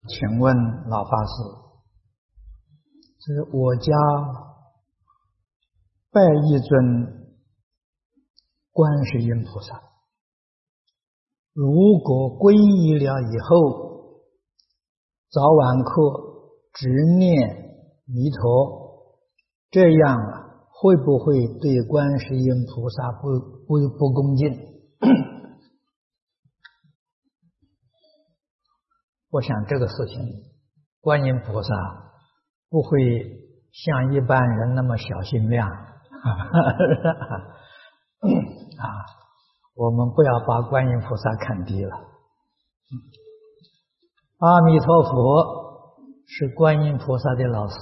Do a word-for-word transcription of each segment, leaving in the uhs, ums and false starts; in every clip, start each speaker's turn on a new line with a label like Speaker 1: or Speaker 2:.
Speaker 1: 请问老法师，这我家拜一尊观世音菩萨，如果皈依了以后，早晚课只念弥陀，这样啊，会不会对观世音菩萨不不不恭敬？我想这个事情，观音菩萨不会像一般人那么小心量啊！我们不要把观音菩萨看低了。阿弥陀佛是观音菩萨的老师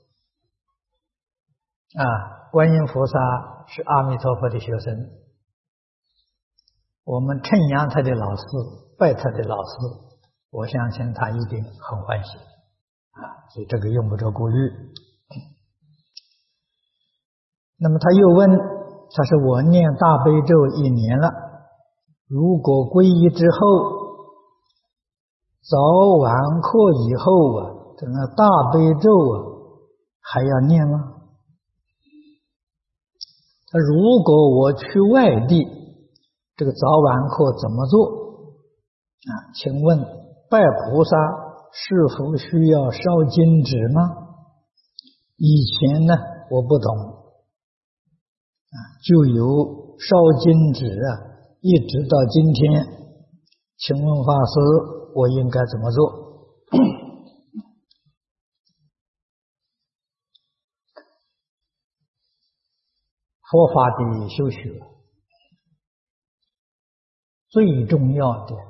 Speaker 1: 啊，观音菩萨是阿弥陀佛的学生。我们称扬他的老师，拜他的老师，我相信他一定很欢喜啊，所以这个用不着顾虑。那么他又问，他说我念大悲咒一年了，如果皈依之后，早晚课以后啊，这个大悲咒啊还要念吗？他如果我去外地，这个早晚课怎么做啊？请问拜菩萨是否需要烧金纸吗？以前呢我不懂啊，就有烧金纸啊，一直到今天。请问法师，我应该怎么做？佛法的修学最重要的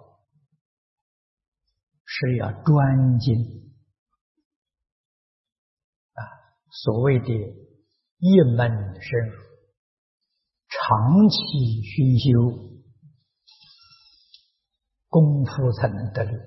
Speaker 1: 是要专精啊，所谓的一门深入，长期熏修，功夫才能得力。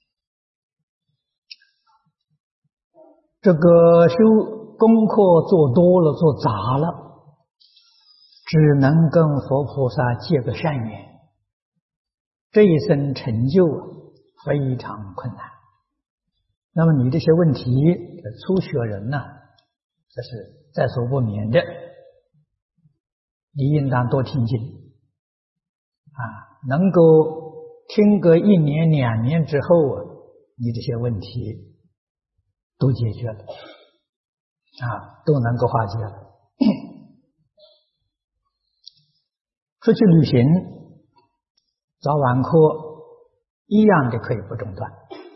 Speaker 1: 这个修功课做多了，做杂了，只能跟佛菩萨结个善缘，这一生成就非常困难。那么你这些问题，初学人呢、啊，这是在所不免的，你应当多听经啊，能够听个一年两年之后啊，你这些问题都解决了啊，都能够化解了。出去旅行，早晚课一样的可以不中断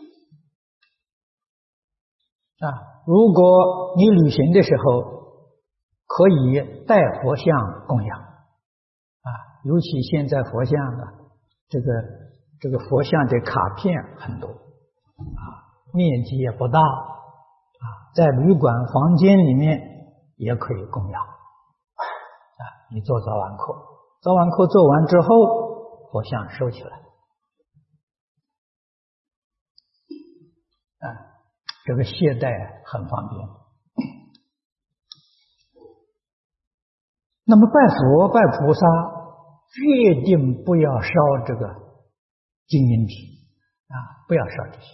Speaker 1: 啊。如果你旅行的时候可以带佛像供养啊，尤其现在佛像啊，这个这个佛像的卡片很多啊，面积也不大啊，在旅馆房间里面也可以供养啊。你做早晚课，早晚课做完之后，佛像收起来啊，这个携带很方便。那么拜佛拜菩萨，决定不要烧这个金银纸啊，不要烧这些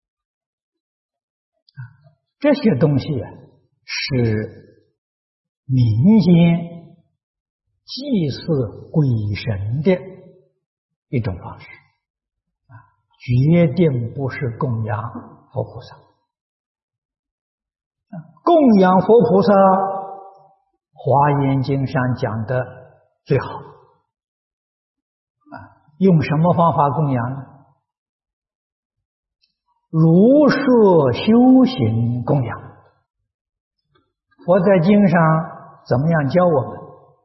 Speaker 1: 啊，这些东西啊是民间祭祀鬼神的一种方式啊，决定不是供养佛菩萨。供养佛菩萨，华严经上讲的最好啊，用什么方法供养呢？如是修行供养。佛在经上怎么样教我们？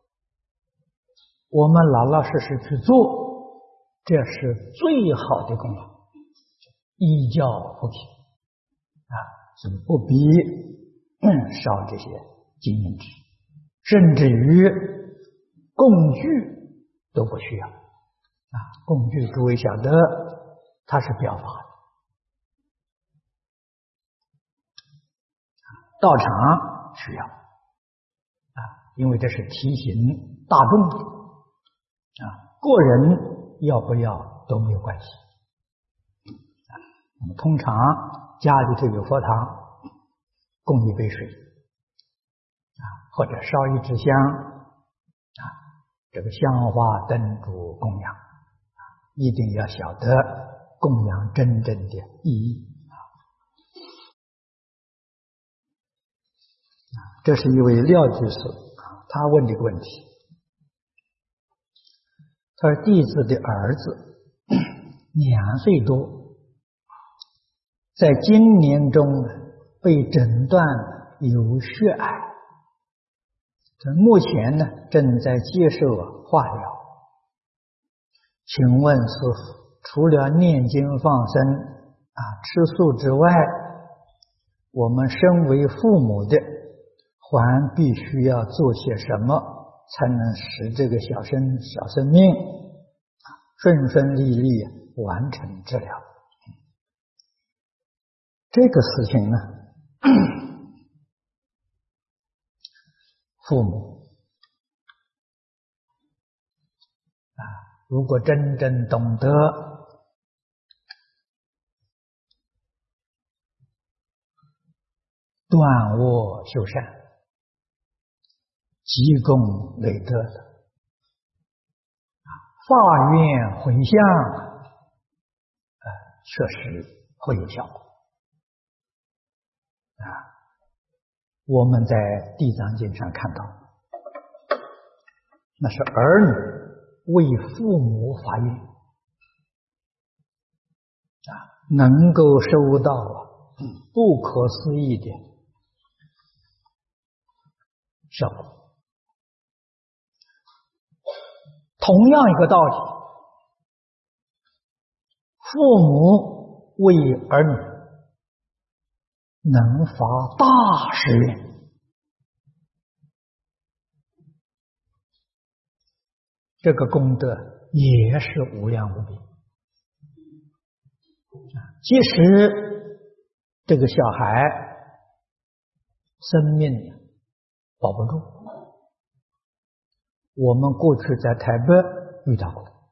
Speaker 1: 我们老老实实去做，这是最好的供养，依教扶贫啊，是不必烧这些金银纸，甚至于供具都不需要啊。供具诸位晓得，它是表法的，道场需要啊，因为这是提醒大众的啊，个人要不要都没有关系啊。 我们通常家里头有佛堂，供一杯水啊，或者烧一支香啊，这个香花灯烛供养啊，一定要晓得供养真正的意义啊。这是一位廖居士啊，他问这个问题，他说弟子的儿子两岁多，在今年中被诊断有血癌，目前呢正在接受化疗。请问师父，除了念经放生啊吃素之外，我们身为父母的还必须要做些什么，才能使这个小生小生命顺顺利利完成治疗？这个事情呢，父母啊，如果真正懂得断恶修善、积功累德的，发愿回向，呃，确实会有效果啊。我们在《地藏经》上看到，那是儿女为父母发愿啊，能够收到不可思议的效果。同样一个道理，父母为儿女能发大誓愿，这个功德也是无量无边。即使这个小孩生命保不住，我们过去在台北遇到过啊，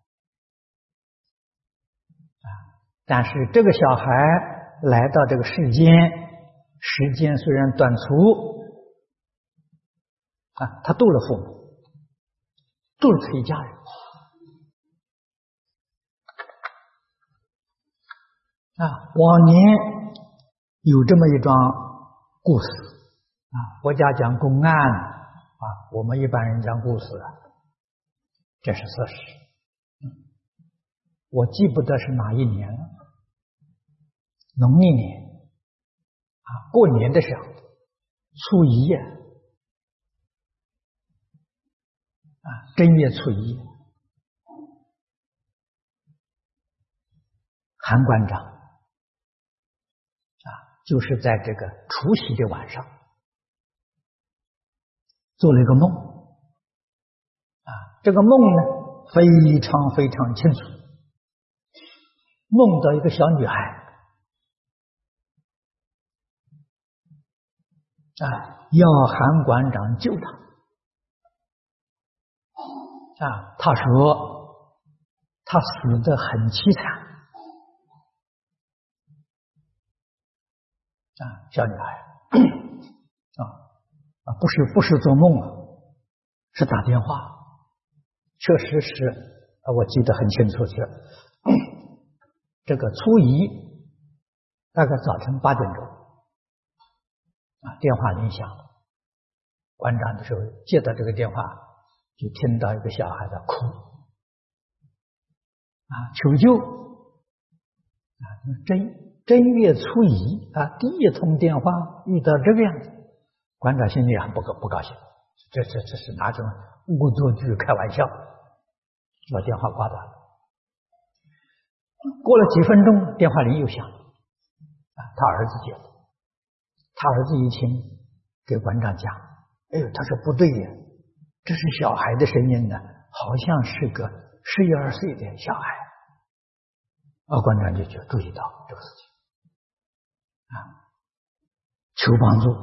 Speaker 1: 但是这个小孩来到这个世间，时间虽然短促啊，他度了父母，度了他一家人啊。往年有这么一桩故事啊，佛家讲公案啊，我们一般人讲故事啊，这是事实。我记不得是哪一年了，农历年啊，过年的时候，初一啊，啊，正月初一，韩馆长啊，就是在这个除夕的晚上，做了一个梦啊，这个梦呢非常非常清楚，梦到一个小女孩啊，要韩馆长救她啊，他说她死得很凄惨啊，小女孩啊啊，不是不是做梦啊，是打电话。确实是，我记得很清楚是，这个初一大概早晨八点钟啊，电话铃响了，馆长的时候接到这个电话，就听到一个小孩在哭啊，求救啊，正正月初一啊，第一通电话遇到这个样子，馆长心里很不高不高兴，这这这是哪种恶作剧开玩笑，把电话挂断了。过了几分钟，电话铃又响了啊，他儿子接的，他儿子一听给馆长讲，哎呦，他说不对呀，这是小孩的声音呢，好像是个十一二岁的小孩啊。馆长就就注意到这个事情啊，求帮助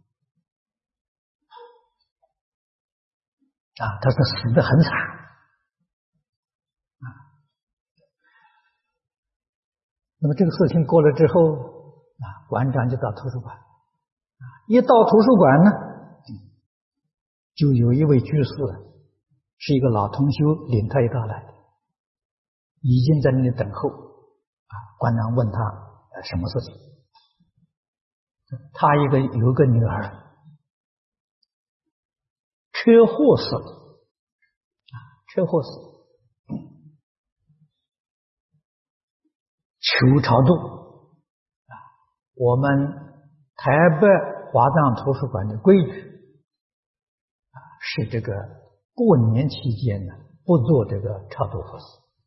Speaker 1: 啊，他说死得很惨。 那么这个事情过了之后啊，馆长就到图书馆，啊，一到图书馆呢，就有一位居士，是一个老同修，领他一道来的，已经在那里等候。啊，馆长问他呃什么事情？他一个有个女儿车祸死了，啊，车祸死了，求超度。啊，我们台北华藏图书馆的规矩啊，是这个过年期间呢，不做这个超度佛事。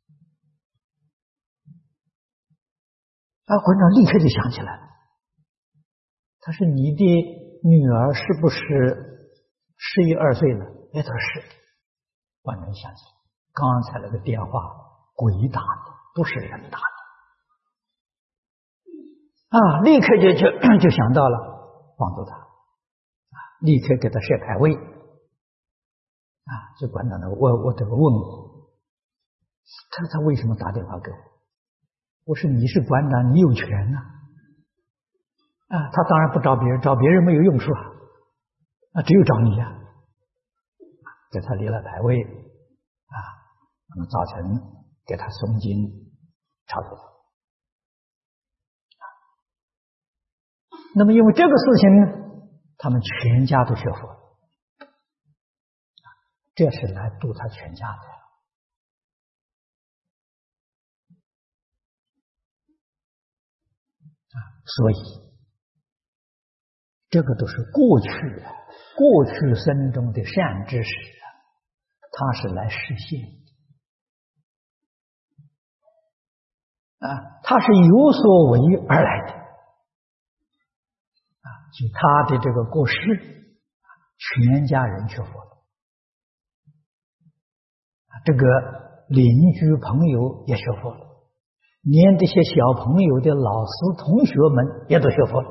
Speaker 1: 啊，馆长立刻就想起来了，他说：“你的女儿是不是十一二岁了？”哎，他说是。馆长想起来，刚才那个电话鬼打的，不是人打的。啊，立刻就就就想到了帮助他，啊，立刻给他设牌位。啊，这馆长呢，我我这个问我，他他为什么打电话给我？我说你是馆长，你有权呐。啊，他当然不找别人，找别人没有用处啊，啊，只有找你呀。给他立了牌位，啊，那么早晨给他诵经超度。那么因为这个事情呢，他们全家都学佛了，这是来度他全家的。啊，所以这个都是过去啊，过去生中的善知识啊，它是来实现的啊，它是有所为而来的啊，就他的这个过世，全家人学佛了啊，这个邻居朋友也学佛了，连这些小朋友的老师同学们也都学佛了。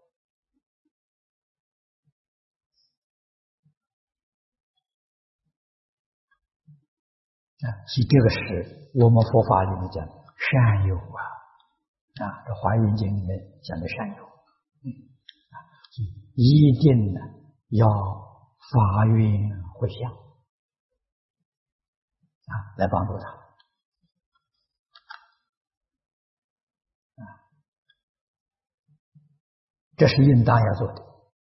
Speaker 1: 啊，所以这个是我们佛法里面讲善友啊，啊，这《华严经》里面讲的善友，嗯，啊，一定呢要发愿回向啊，来帮助他啊，这是应当要做的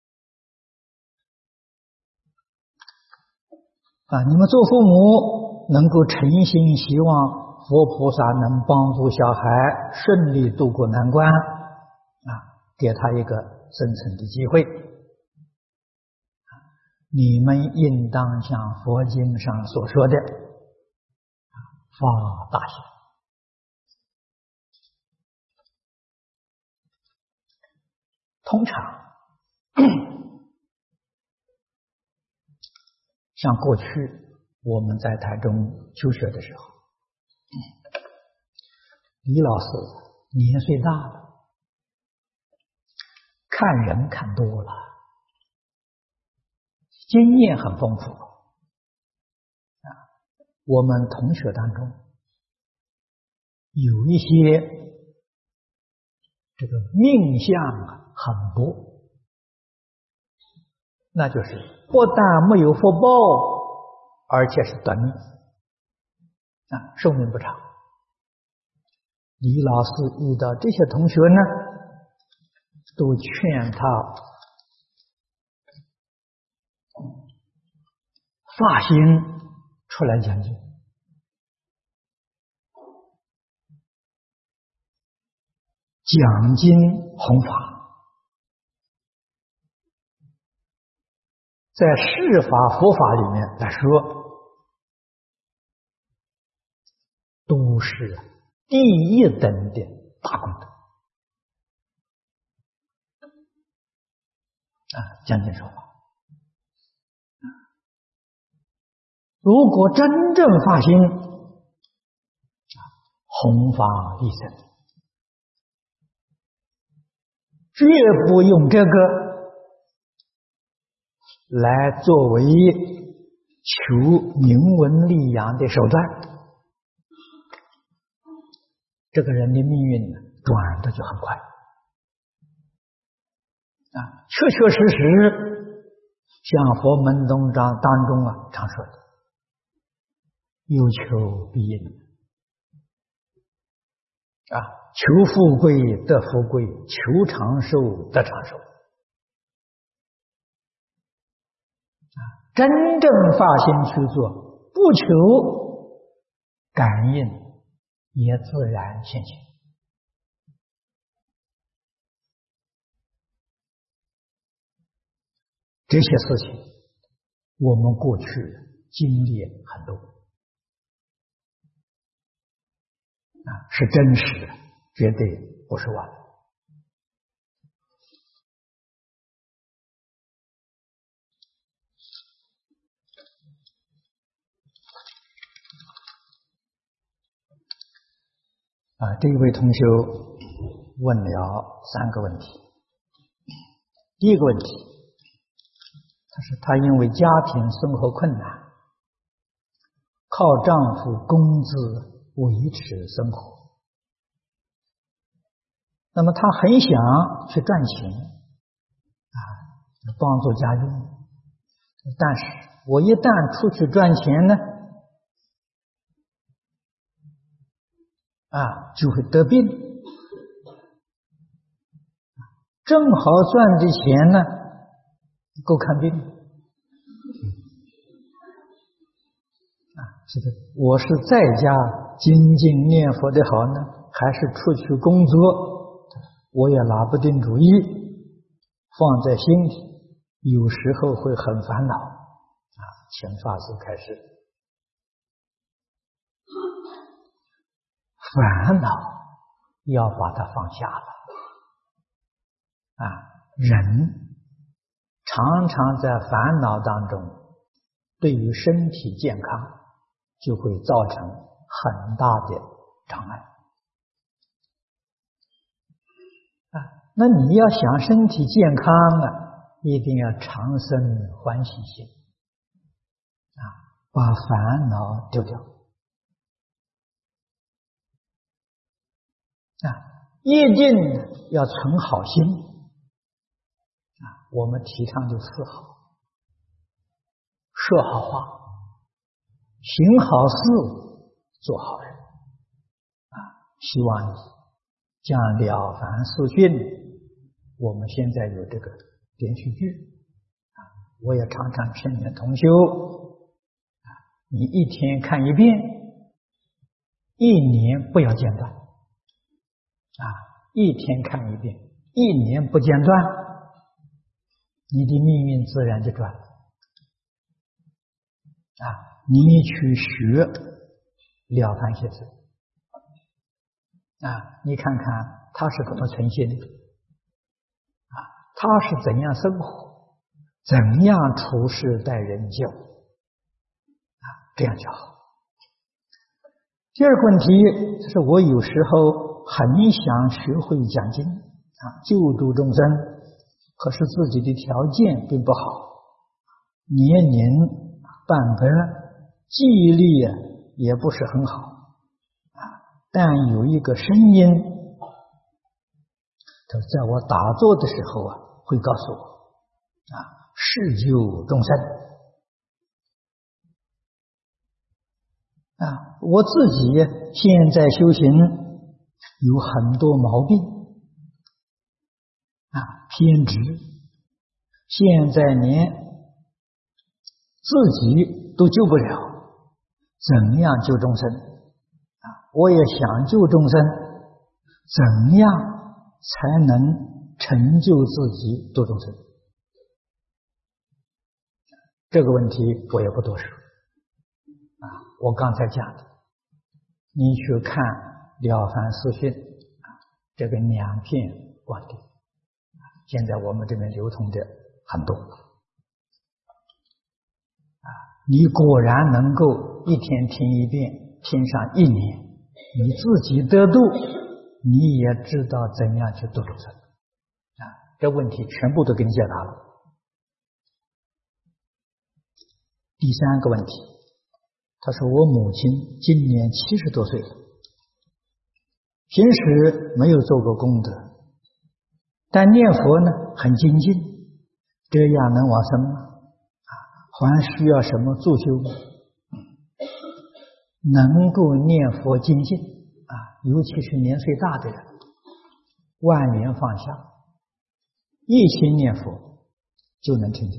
Speaker 1: 啊。你们做父母能够诚心希望佛菩萨能帮助小孩顺利度过难关啊，给他一个生存的机会。你们应当像佛经上所说的发大心。通常像过去我们在台中求学的时候，李老师年岁大了，看人看多了，经验很丰富啊。我们同学当中有一些这个命相啊很薄，那就是不但没有福报，而且是短命啊，寿命不长。李老师遇到这些同学呢，都劝他发心出来讲经，讲经弘法，在释法佛法里面来说，都是第一等的大功德啊！讲经说法，如果真正发心，弘法利生，绝不用这个来作为求名闻利养的手段。 这个人的命运呢转的就很快啊，确确实实像佛门宗章当中啊常说的，有求必应啊，求富贵得富贵，求长寿得长寿啊，真正发心去做，不求感应，也自然现前。这些事情我们过去经历很多啊，是真实的，绝对不是妄。啊，这一位同修问了三个问题。第一个问题，他说他因为家庭生活困难，靠丈夫工资维持生活，那么他很想去赚钱啊，帮助家用，但是我一旦出去赚钱呢，啊，就会得病，正好赚的钱呢够看病啊，是的，我是在家精进念佛的好呢，还是出去工作，我也拿不定主意，放在心里，有时候会很烦恼啊，请法师开示。烦恼要把它放下了啊！人常常在烦恼当中，对于身体健康就会造成很大的障碍啊！那你要想身体健康啊，一定要常生欢喜心啊，把烦恼丢掉。啊，一定要存好心啊！我们提倡就四好：说好话，行好事，做好人啊！希望你将《了凡四训》，我们现在有这个连续剧啊，我也常常劝勉同修啊，你一天看一遍，一年不要间断。啊，一天看一遍，一年不间断，你的命运自然就转了。啊，你去学了凡写字啊，你看看他是怎么呈现的啊，他是怎样生活，怎样处事待人接物啊，这样就好。第二个问题就是我有时候很想学会讲经啊，救度众生，可是自己的条件并不好，年龄半百，记忆力也不是很好啊。但有一个声音，他在我打坐的时候啊，会告诉我啊，是救众生啊。我自己现在修行有很多毛病啊，偏执，现在连自己都救不了，怎样救众生啊？我也想救众生，怎样才能成就自己度众生？这个问题我也不多说啊。我刚才讲的，你去看《了凡四训》啊，这个两片观点，现在我们这边流通的很多啊。你果然能够一天听一遍，听上一年，你自己得度，你也知道怎样去度众生啊。这问题全部都给你解答了。第三个问题，他说我母亲今年七十多岁了， 平时没有做过功德，但念佛呢很精进，这样能往生吗？啊，还需要什么助修吗？能够念佛精进啊，尤其是年岁大的人，万年放下，一心念佛就能成就。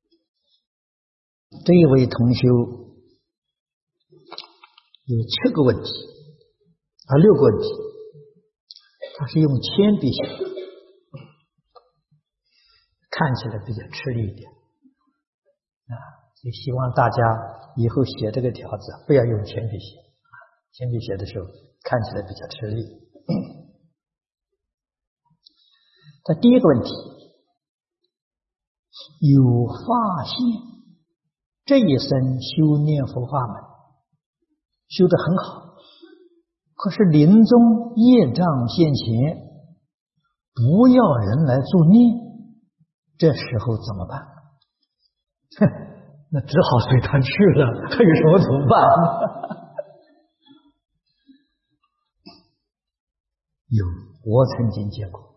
Speaker 1: 这一位同修有七个问题啊，六个问题，他是用铅笔写的，看起来比较吃力一点啊，所以希望大家以后写这个条子不要用铅笔写啊，铅笔写的时候看起来比较吃力。他第一个问题，有发现这一生修念佛法门修得很好，可是临终业障现前，不要人来助念，这时候怎么办？哼，那只好随他去了，还有什么怎么办？有，我曾经见过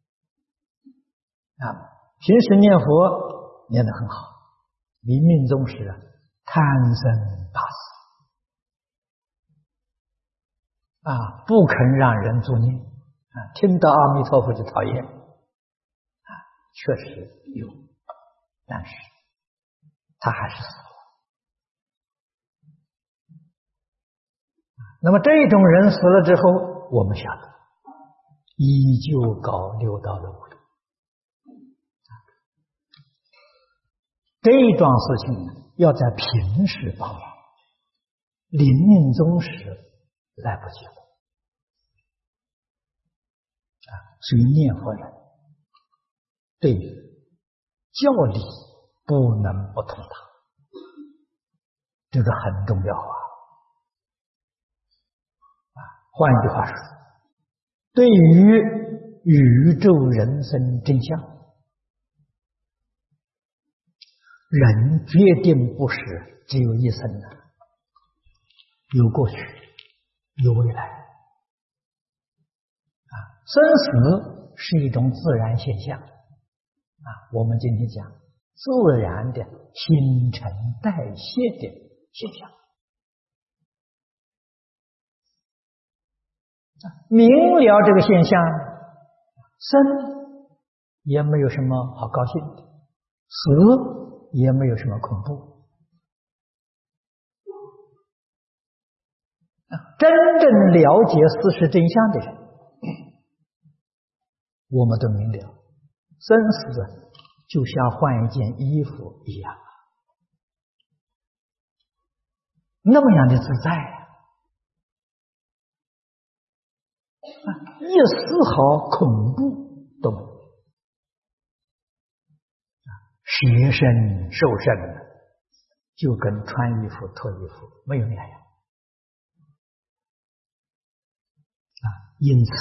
Speaker 1: 啊，平时念佛念得很好，临命终时啊，贪生怕死啊，不肯让人助念啊，听到阿弥陀佛就讨厌啊，确实有，但是他还是死了。那么这种人死了之后，我们晓得依旧搞六道轮回，这桩事情呢，要在平时帮忙，临命终时来不及了啊！所以念佛人对于教理不能不通达，这个很重要啊！啊，换一句话说，对于宇宙人生真相，人决定不是只有一生的，有过去，有未来啊。生死是一种自然现象啊，我们今天讲自然的新陈代谢的现象。明了这个现象，生也没有什么好高兴的，死也没有什么恐怖。真正了解事实真相的人，我们都明了，生死就像换一件衣服一样，那么样的自在啊，一丝毫恐怖都没有。学身受身就跟穿衣服脱衣服没有两样啊。因此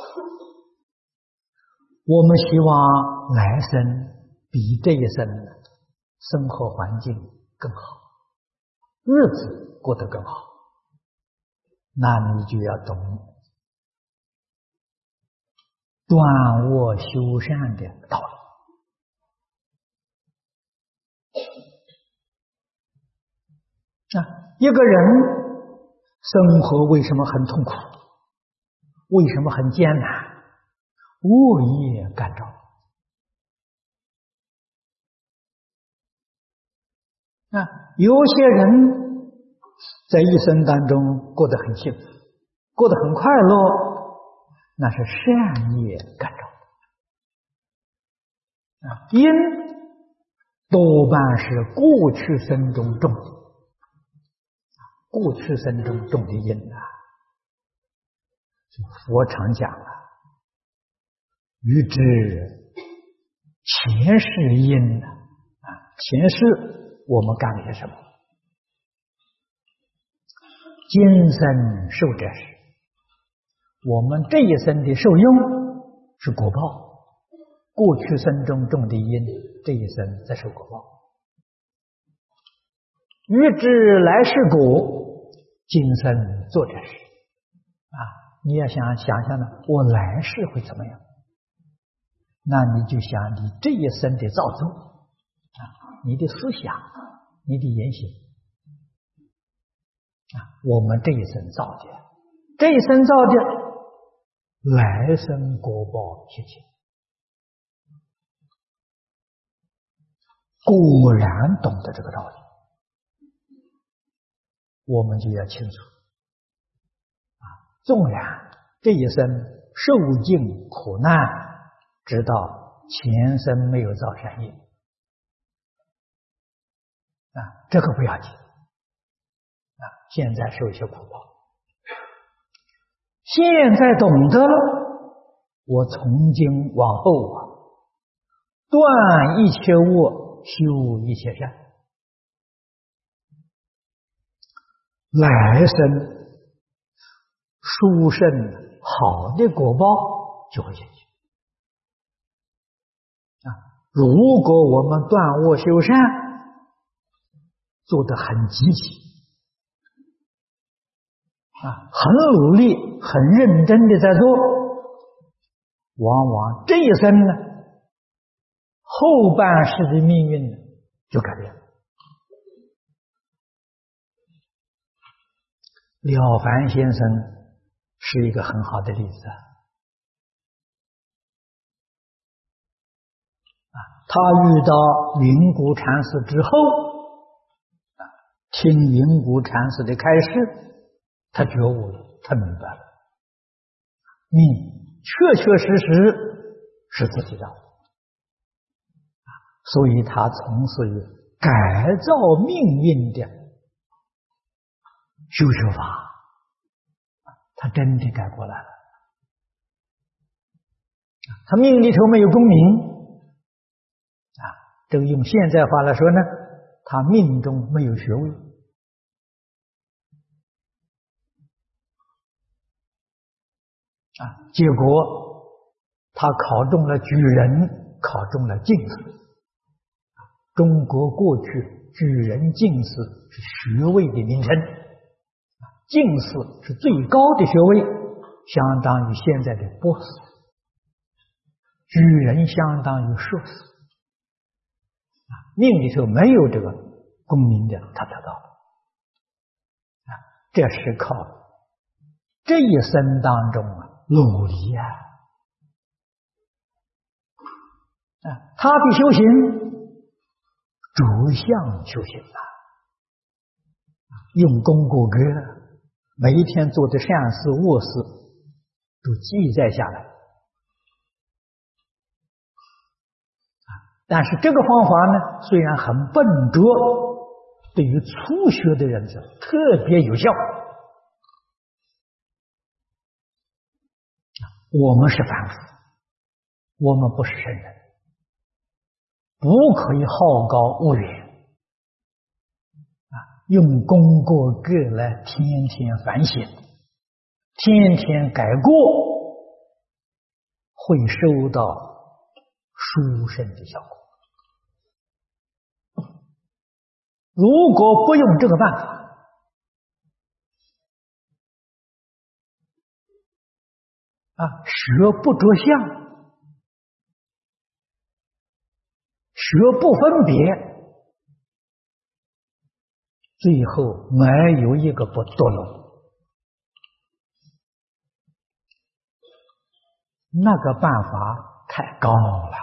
Speaker 1: 我们希望来生比这一生生活环境更好，日子过得更好，那你就要懂断恶修善的道理啊。一个人生活为什么很痛苦？为什么很艰难？恶业感召啊。有些人在一生当中过得很幸福，过得很快乐，那是善业感召啊。因多半是过去生中种的，过去生中种的因啊。佛常讲啊，欲知前世因啊，前世我们干了些什么？今生受者是，我们这一生的受用是果报，过去生中种的因，这一生在受果报。欲知来世果，今生做者是啊。 你要想想象呢，我来世会怎么样？那你就想你这一生的造作啊，你的思想，你的言行啊，我们这一生造的，这一生造的，来生果报切切。果然懂得这个道理，我们就要清楚啊，纵然这一生受尽苦难，直到前生没有造善业啊，这个不要紧啊，现在受一些苦报，现在懂得了，我从今往后啊，断一切恶，修一切善，来生殊胜好的果报就会现前啊！如果我们断恶修善做得很积极啊，很努力、很认真的在做，往往这一生呢，后半世的命运呢就改变了。了凡先生是一个很好的例子啊，他遇到云谷禅师之后啊，听云谷禅师的开示，他觉悟了，他明白了，命确确实实是自己的。所以他从事于改造命运的修学法，他真的改过来了。他命里头没有功名啊，这个用现在话来说呢，他命中没有学位啊，结果他考中了举人，考中了进士。中国过去举人进士是学位的名称，进士是最高的学位，相当于现在的博士，举人相当于硕士。命里头没有这个功名的，他得到了，这是靠这一生当中啊努力啊，啊，他的修行。着相修行啊，用功过格，每一天做的善事恶事都记载下来啊。但是这个方法呢，虽然很笨拙，对于初学的人是特别有效。我们是凡夫，我们不是圣人。不可以好高骛远啊！用功过格来天天反省，天天改过，会收到殊胜的效果。如果不用这个办法啊，学不着相。学不分别，最后没有一个不堕落。那个办法太高了，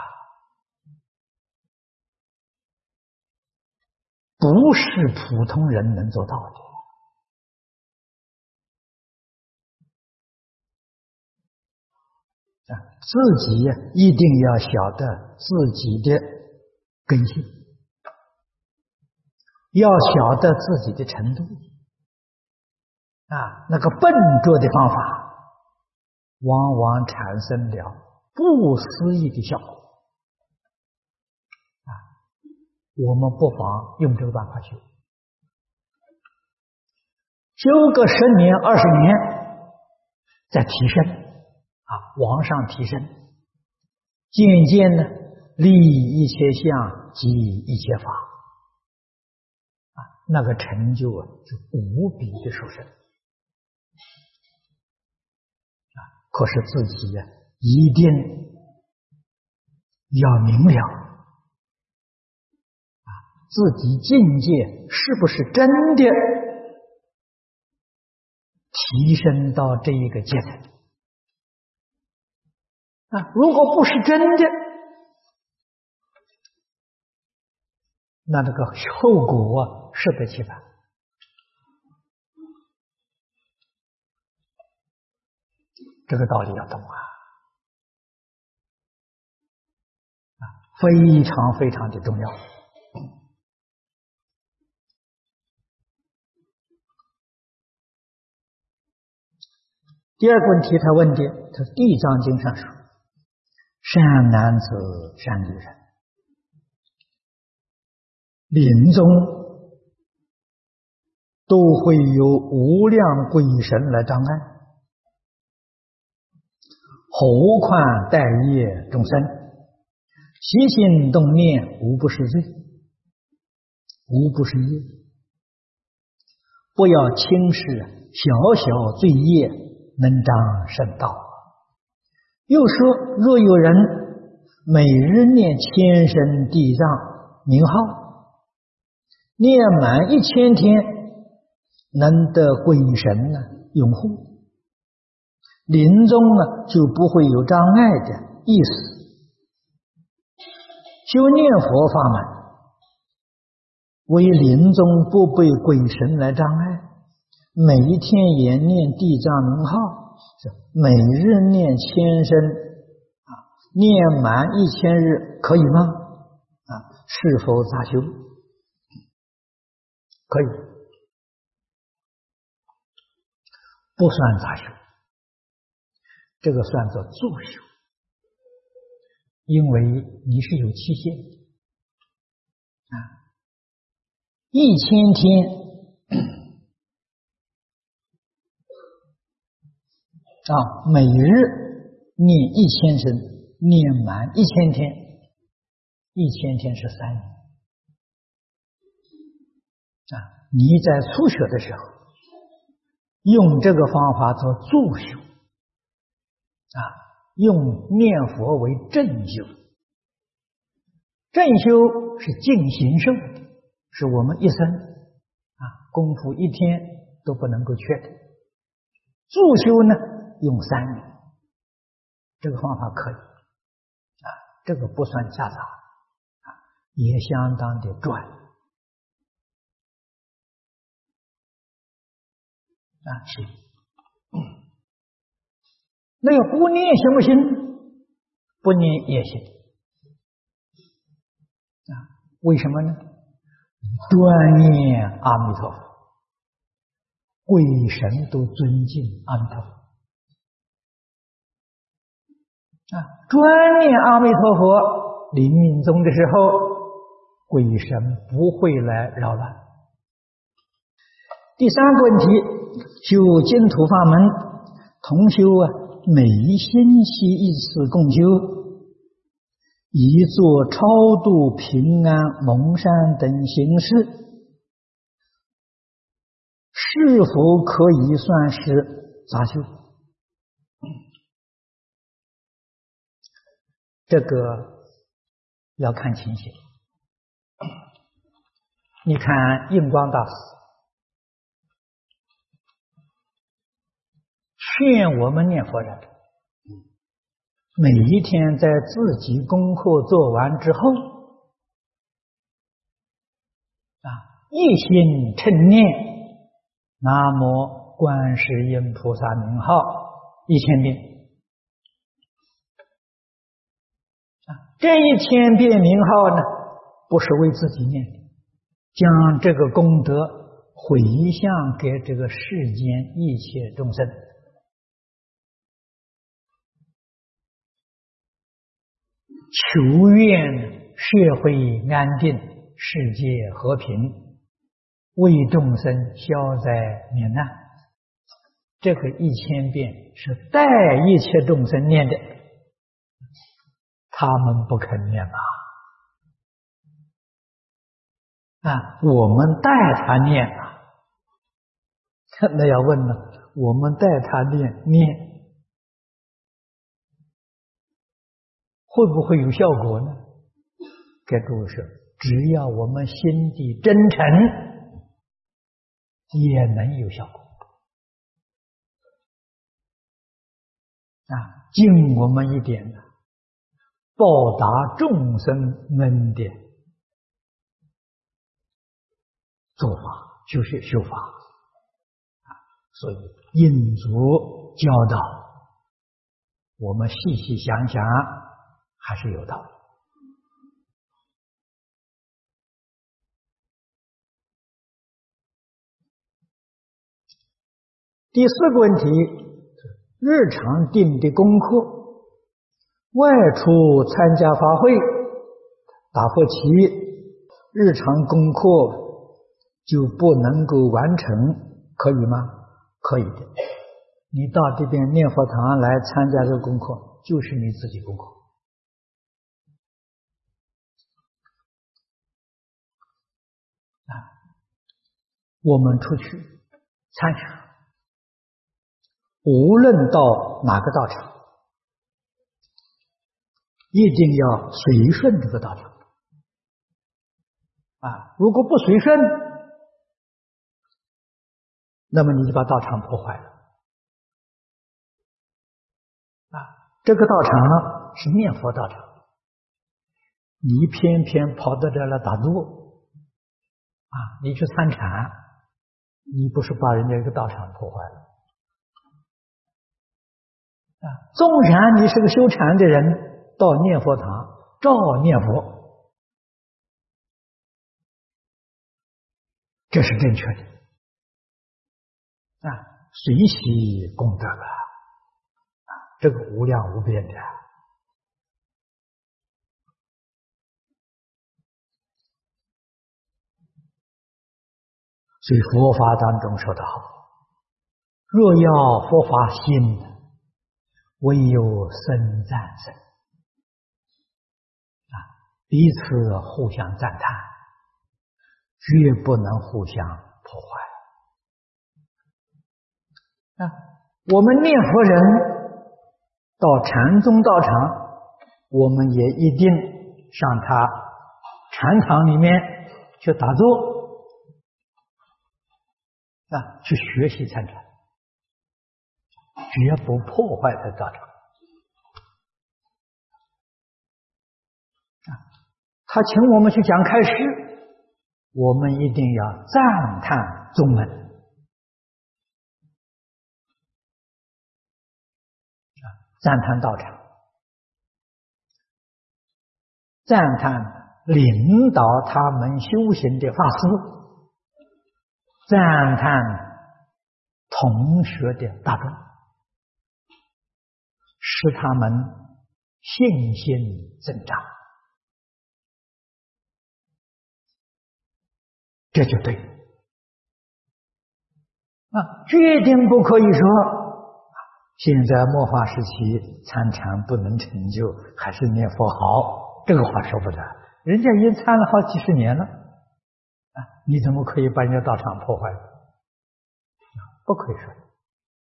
Speaker 1: 不是普通人能做到的。啊，自己一定要晓得自己的根性，要晓得自己的程度啊，那个笨拙的方法往往产生了不思议的效果啊，我们不妨用这个办法修，修个十年二十年再提升啊，往上提升，渐渐呢立一切相，即一切法啊，那个成就啊，是无比的殊胜可是自己呀、一定要明了啊，自己境界是不是真的提升到这一个阶层啊？如果不是真的，那这个后果啊，适得其反。这个道理要懂啊，啊，非常非常的重要。第二个问题，他问的，他《地藏经》上说：“善男子、善女人，临终都会有无量鬼神来障碍。何况待业众生，起心动念，无不是罪，无不是业。不要轻视小小罪业，能长圣道。”又说，若有人每日念千声地藏名号，念满一千天，能得鬼神呢拥护。临终呢，就不会有障碍的意思。修念佛法门，为临终不被鬼神来障碍，每一天也念地藏名号，每日念千声啊，念满一千日可以吗？啊，是否杂修？可以，不算杂修。这个算作助修，因为你是有期限啊，一千天啊，每日念一千声，念满一千天，一千天是三年啊。你在初学的时候，用这个方法做助修。啊，用念佛为正修，正修是净行受，是我们一生啊功夫一天都不能够缺的。助修呢，用三年，这个方法可以啊，这个不算夹杂啊，也相当的专啊，是。那个不念行不行？不念也行啊？为什么呢？专念阿弥陀佛，鬼神都尊敬阿弥陀佛啊。专念阿弥陀佛，临命终的时候，鬼神不会来扰乱。第三个问题，修净土法门，同修啊。每星期一次共修，以做超度、平安、蒙山等形式，是否可以算是杂修？这个要看情形。你看印光大师劝我们念佛人，每一天在自己功课做完之后，啊，一心称念南无观世音菩萨名号一千遍，啊，这一千遍名号呢，不是为自己念的，将这个功德回向给这个世间一切众生。求愿社会安定，世界和平，为众生消灾免难。这个一千遍是带一切众生念的，他们不肯念啊！啊，我们带他念啊！那要问了，我们带他念念， 会不会有效果呢？给诸位说，只要我们心地真诚，也能有效果。啊，尽我们一点呢，报答众生恩典，做法就是修法啊。所以印祖教导，我们细细想想，还是有道理。第四个问题，日常定的功课，外出参加法会打佛七，日常功课就不能够完成，可以吗？可以的。你到这边念佛堂来参加这个功课，就是你自己功课啊。我们出去参加，无论到哪个道场，一定要随顺这个道场啊！如果不随顺，那么你就把道场破坏了啊！这个道场是念佛道场，你偏偏跑到这来打坐啊！你去参禅，你不是把人家一个道场破坏了啊？纵然你是个修禅的人，到念佛堂照念佛，这是正确的啊，随喜功德了啊，这个无量无边的。所以佛法当中说得好，若要佛法兴，唯有僧赞僧啊，彼此互相赞叹，绝不能互相破坏啊。我们念佛人到禅宗道场，我们也一定上他禅堂里面去打坐啊，去学习参禅，绝不破坏他道场啊。他请我们去讲开示，我们一定要赞叹宗门啊，赞叹道场，赞叹领导他们修行的法师，赞叹同学的大众，使他们信心增长，这就对了啊！决定不可以说现在末法时期参禅不能成就，还是念佛好，这个话说不得。人家已经参了好几十年了啊，你怎么可以把人家道场破坏？不可以说的。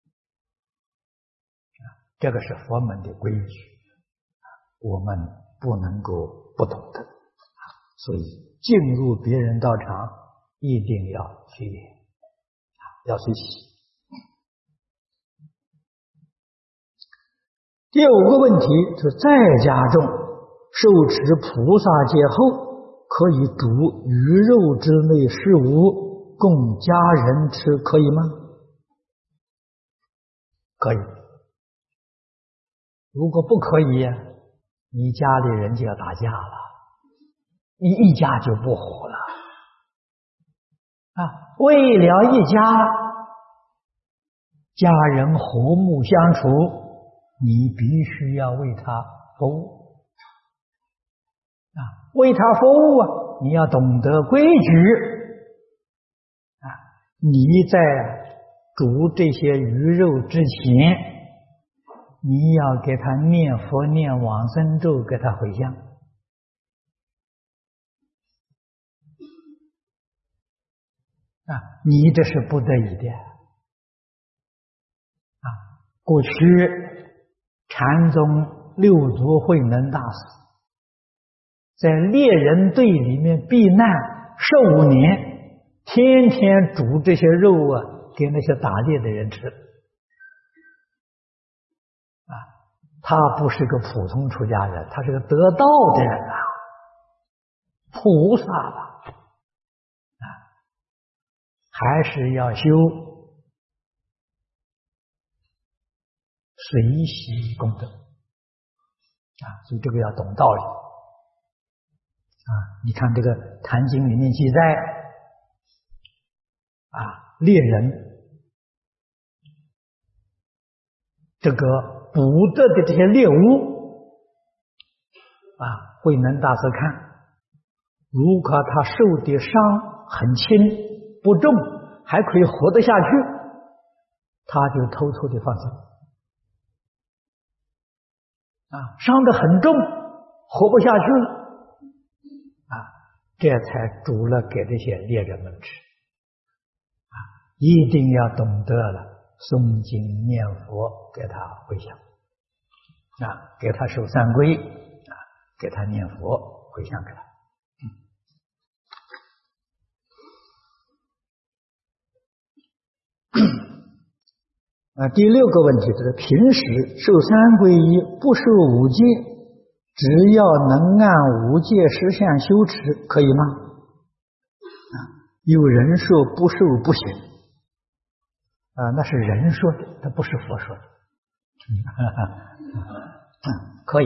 Speaker 1: 这个是佛门的规矩，我们不能够不懂的。所以进入别人道场一定要随缘，要随喜。第五个问题是在家中受持菩萨戒后，可以煮鱼肉之类食物供家人吃，可以吗？可以。如果不可以，你家里人就要打架了，你一家就不和了啊！为了一家家人和睦相处，你必须要为他服务啊！为他服务啊，你要懂得规矩啊！你在煮这些鱼肉之前，你要给他念佛念往生咒，给他回向啊！你这是不得已的啊！过去禅宗六祖慧能大师在猎人队里面避难十五年，天天煮这些肉啊给那些打猎的人吃。啊，他不是个普通出家人，他是个得道的人啊，菩萨吧，啊，还是要修随喜功德啊，所以这个要懂道理啊。你看这个《坛经》里面记载啊，猎人这个捕得的这些猎物啊，慧能大师看，如果他受的伤很轻不重，还可以活得下去，他就偷偷的放生。啊，伤得很重，活不下去了，啊，这才煮了给这些猎人们吃。啊，一定要懂得了诵经念佛，给他回向，啊，给他守三规，啊，给他念佛回向给他。啊，第六个问题就是平时受三皈依，不受五戒，只要能按五戒十善修持，可以吗？啊，有人说不受不行，啊，那是人说的，他不是佛说的。嗯，可以。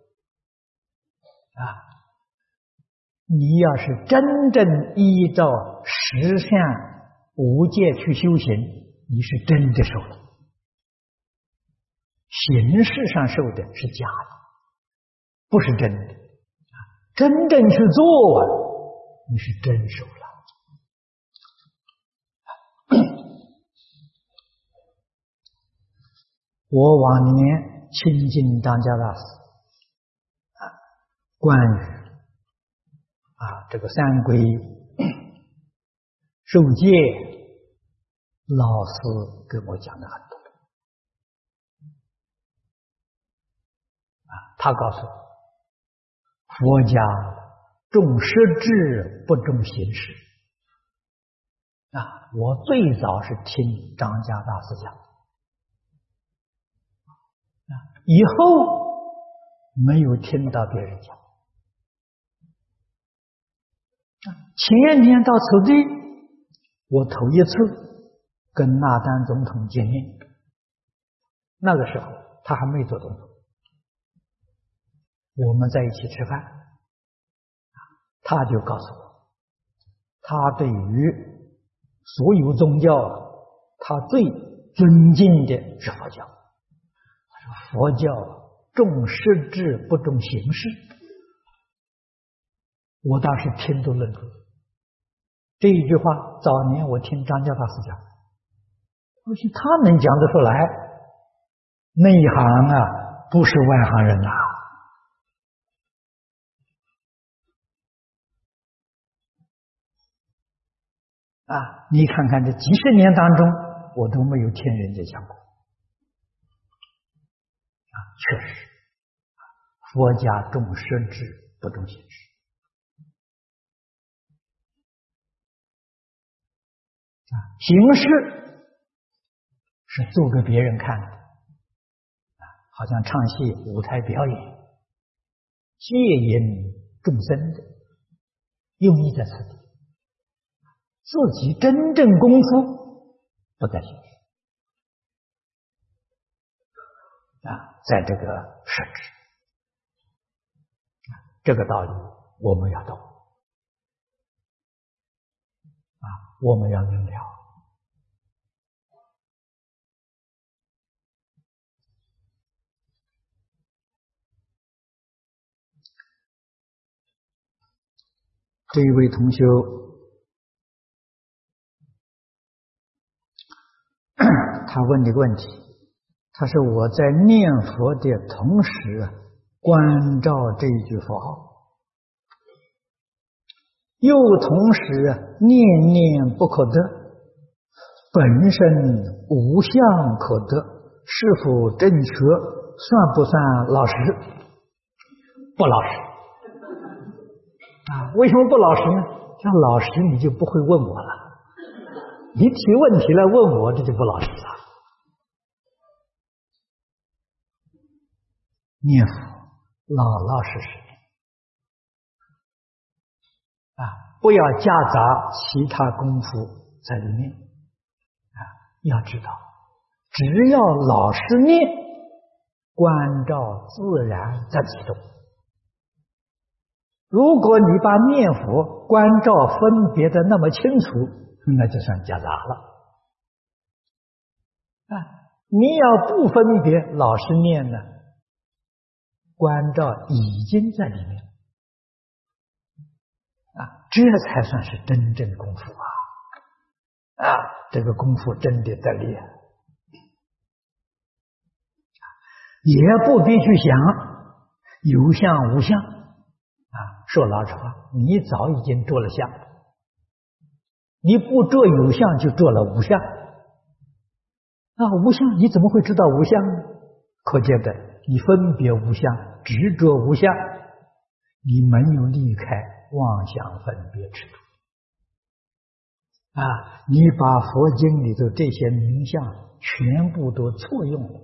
Speaker 1: 啊，你要是真正依照十善五戒去修行，你是真的受了。形式上受的是假的，不是真的。真正去做啊，你是真受了。我往年亲近当家大师啊，关于啊这个三皈受戒，老师跟我讲的很多。他告诉我，佛家重实质不重形式啊！我最早是听张家大师讲啊，以后没有听到别人讲。前年到此地，我头一次跟纳丹总统见面，那个时候他还没做总统。我们在一起吃饭，他就告诉我，他对于所有宗教，他最尊敬的是佛教。他说佛教重实质不重形式。我当时听都愣住了。这一句话，早年我听张家大师讲，我说他能讲得出来，内行啊，不是外行人呐、啊。啊，你看看这几十年当中，我都没有听人家讲过。啊，确实，佛家重实质不重形式。啊，形式是做给别人看的，啊，好像唱戏、舞台表演，戒引众生的，用意在此地。自己真正功夫不在形式啊，在这个实质，这个道理我们要懂啊，我们要明了。这一位同学。他问这个问题，他说我在念佛的同时关照这一句佛号，又同时念念不可得，本身无相可得，是否正确？ 算不算老实？不老实啊！为什么不老实呢？要老实你就不会问我了，你提问题来问我，这就不老实了。念佛老老实实啊，不要夹杂其他功夫在里面啊！要知道，只要老实念，观照自然在启动。如果你把念佛观照分别的那么清楚，那就算夹杂了啊！你要不分别老实念呢，观照已经在里面啊，这才算是真正功夫啊！啊，这个功夫真的得力啊！也不必去想有相无相啊。说老实话，你早已经着了相，你不着有相就着了无相。那无相你怎么会知道无相呢？可见的，你分别无相，执着无相，你没有离开妄想分别执着啊！你把佛经里头这些名相全部都错用了。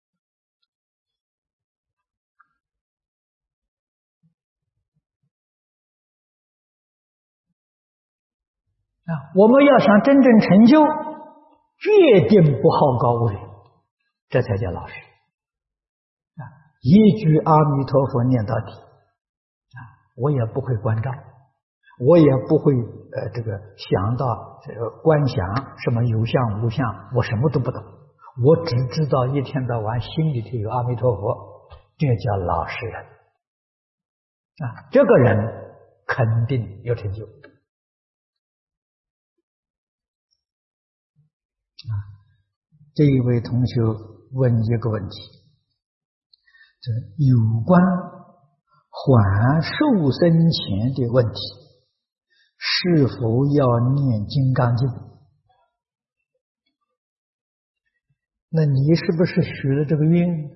Speaker 1: 啊，我们要想真正成就，决定不好高骛远，这才叫老实。啊，一句阿弥陀佛念到底，啊，我也不会关照，我也不会呃这个想到这个观想什么有相无相，我什么都不懂，我只知道一天到晚心里头有阿弥陀佛，这叫老实人。啊，这个人肯定有成就。啊，这一位同学问一个问题，这有关还受生前的问题，是否要念金刚经？那你是不是许了这个愿？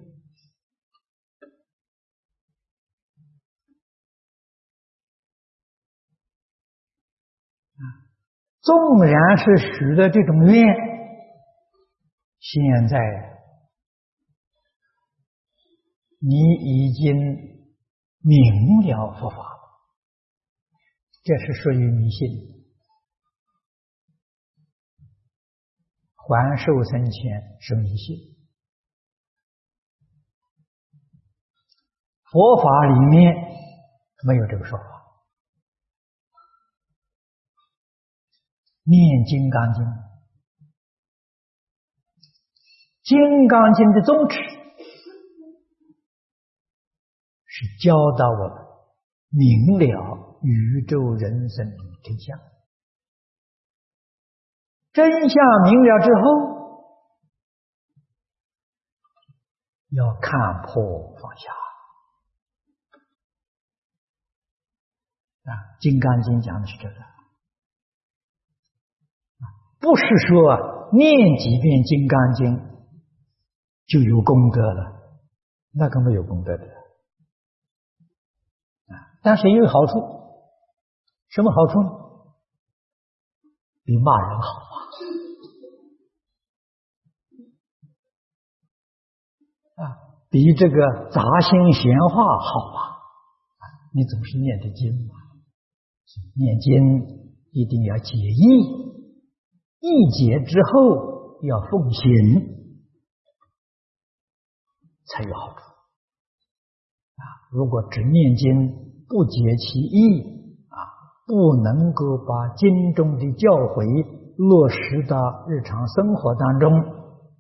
Speaker 1: 纵然是许了这种愿，现在你已经明了佛法了，这是属于迷信。还受生前是迷信，佛法里面没有这个说法。念金刚经，金刚经的宗旨是教导我们明了宇宙人生真相。真相明了之后，要看破放下啊！金刚经讲的是这个，不是说念几遍金刚经就有功德了，那个没有功德的啊。但是也有好处，什么好处呢？比骂人好啊！啊，比这个杂心闲话好啊！你总是念的经嘛，念经一定要解义，义解之后要奉行，才有好处啊！如果只念经不解其义啊，不能够把经中的教诲落实到日常生活当中，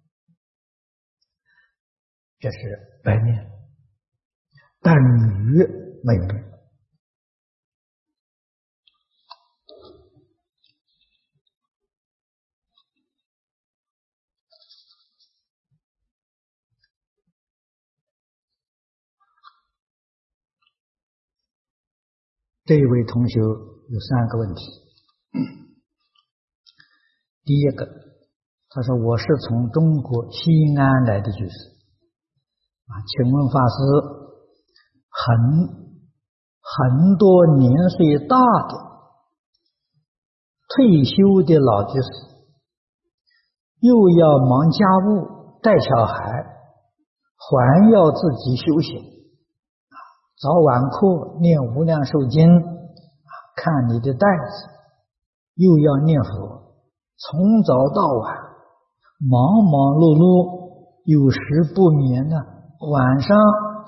Speaker 1: 这是白念，等于没有念。这一位同学有三个问题。第一个，他说我是从中国西安来的居士， 啊，请问法师，很很多年岁大的退休的老居士，又要忙家务、带小孩，还要自己修行，早晚课念无量寿经，看你的袋子，又要念佛，从早到晚，忙忙碌碌，有时不眠呢，晚上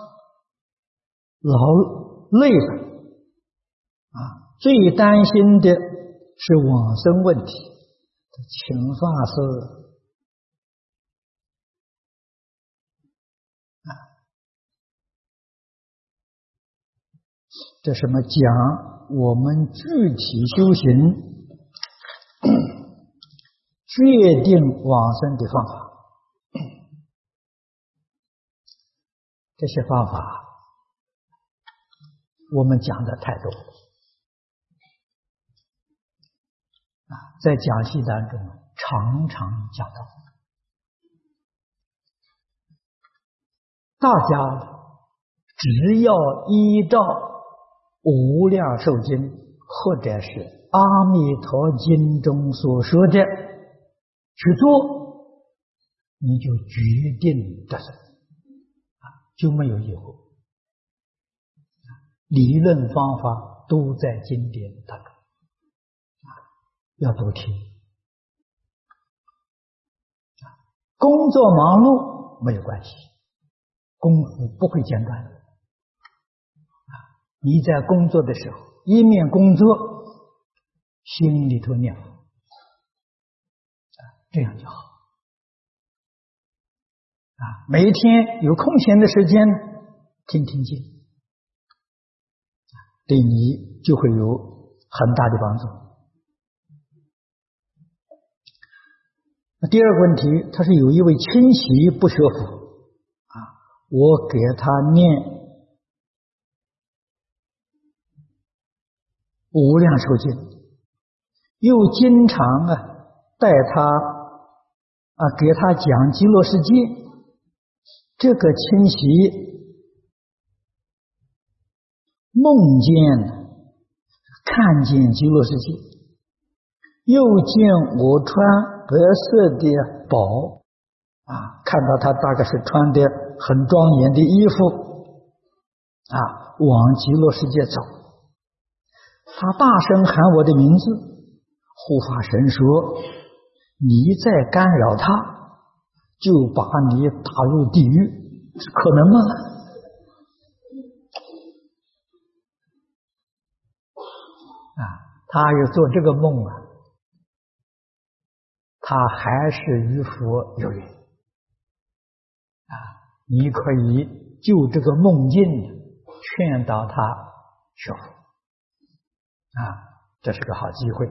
Speaker 1: 劳累了啊，最担心的是往生问题，请法师啊，这什么讲我们具体修行决定往生的方法。这些方法我们讲的太多啊，在讲习当中常常讲到，大家只要依照无量寿经或者是阿弥陀经中所说的去做，你就决定得生，就没有疑惑。理论方法都在经典当中，要多听。工作忙碌没有关系，功夫不会间断的。你在工作的时候，一面工作，心里头念佛，这样就好。啊，每一天有空闲的时间听听经，对你就会有很大的帮助。第二个问题，他是有一位亲戚不学佛啊，我给他念无量寿经，又经常啊带他啊给他讲极乐世界，这个亲戚梦见看见极乐世界，又见我穿白色的宝啊，看到他大概是穿的很庄严的衣服啊，往极乐世界走。他大声喊我的名字，护法神说：“你再干扰他，就把你打入地狱，可能吗？”啊，他又做这个梦啊，他还是与佛有缘啊。你可以就这个梦境劝导他学佛啊，这是个好机会。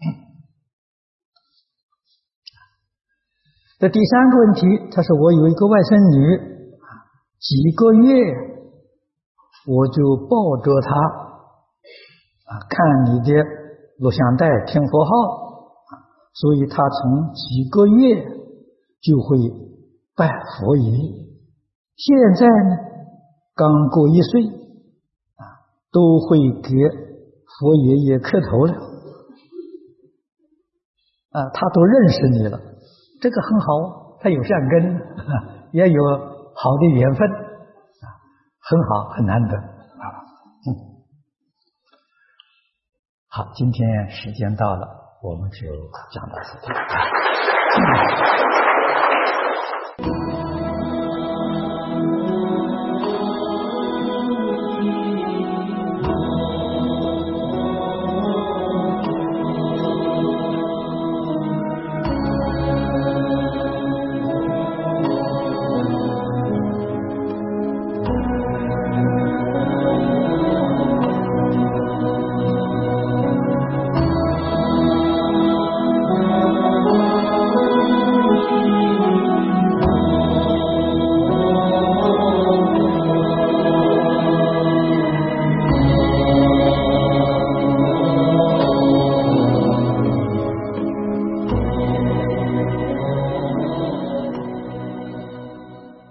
Speaker 1: 这第三个问题，他说我有一个外甥女，几个月我就抱着她啊，看你的录像带，听佛号，所以她从几个月就会拜佛爷。现在呢，刚过一岁啊，都会给佛爷爷磕头了啊，他都认识你了，这个很好，他有善根，也有好的缘分啊，很好，很难得啊。嗯，好，今天时间到了，我们就讲到此地。